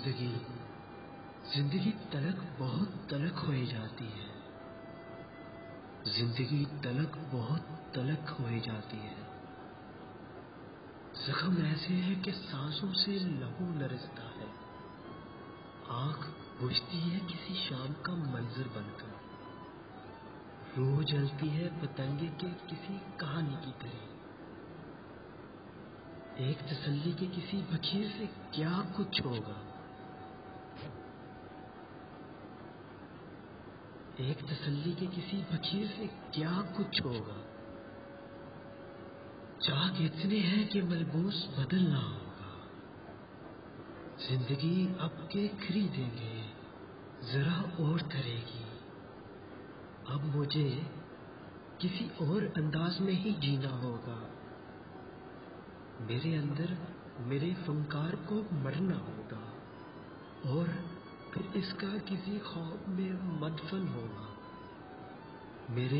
زندگی تلک بہت تلک ہوئی جاتی ہے، زندگی تلک بہت تلک ہوئی جاتی ہے۔ زخم ایسے ہے کہ سانسوں سے لہو لرزتا ہے، آنکھ بجھتی ہے کسی شام کا منظر بن کر، روح جلتی ہے پتنگے کے کسی کہانی کی طرح۔ ایک تسلی کے کسی بکیر سے کیا کچھ ہوگا، ایک تسلی کے کسی بکیر سے کیا کچھ ہوگا۔ چاک اتنے ہیں کہ ملبوس بدلنا ہوگا، زندگی اب کے خریدیں گے ذرا اور کرے گی، اب مجھے کسی اور انداز میں ہی جینا ہوگا، میرے اندر میرے فنکار کو مرنا ہوگا اور پھر اس کا کسی خواب میں مدفن ہوگا۔ میرے